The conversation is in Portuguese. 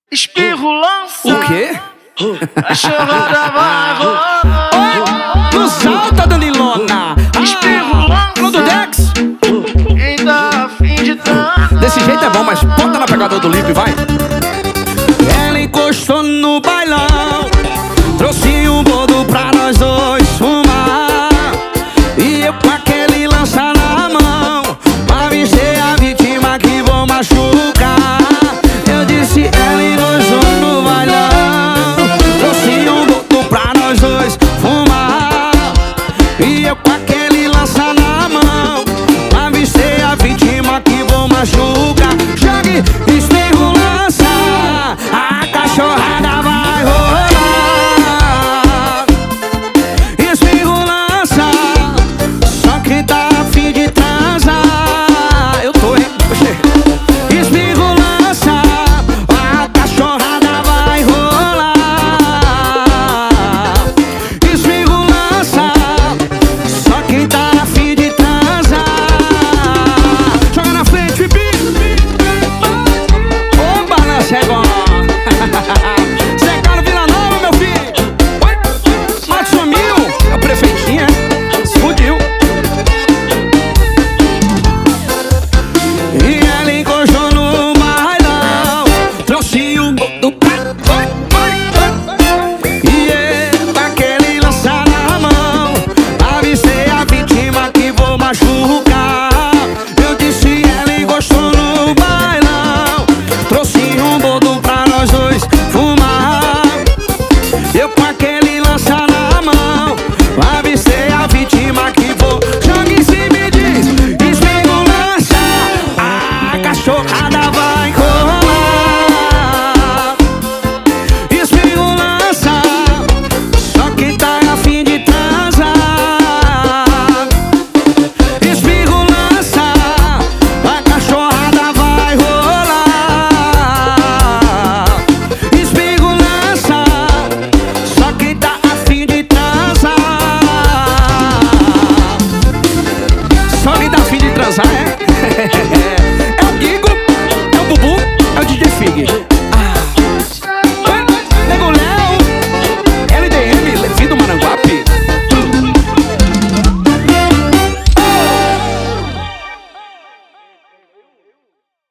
Espirro lança. O quê? A chorada vai rolar. Não salta, Danilona. Espirro lança. Do Dex. Quem tá afim de dançar? Desse jeito é bom, mas bota na pegada do Lipe, vai. Ela encostou no bailão, trouxe um boldo pra nós dois fumar. E eu com aquele lança na mão, avisei a vítima que vou machucar. Eu disse, ela encostou no bailão, trouxe um boldo pra nós dois fumar. E eu com aquele lança na mão, avisei a vítima que vou machucar. Jogue, espirro, lança, a cachorrada vai rolar. Espirro, lança, só quem tá afim de transar. Eu tô, hein? Espirro, lança, a cachorrada vai rolar. Espirro, lança, só quem tá afim de transar. Joga na frente, Fipi. Ô, balança é bom. Zé Carlos Vila Nova, meu filho. Oi, Mato sumiu. A prefeitinha se fudiu. E ela encostou no bailão, trouxe um boldo pra... E eu com aquele lança na mão, avisei a vítima que vou machucar. Eu disse, ela encostou no bailão, trouxe um boldo pra nós dois fumar. Eu com aquele lança na mão, avisei a vítima que vou... Joga em cima e diz, espirro, lança, a cachorrada vai rolar. Espirro, lança, só quem tá afim de transar. Espirro, lança, a cachorrada vai rolar. Espirro, lança, só quem tá afim de transar. Só quem tá afim de transar, é?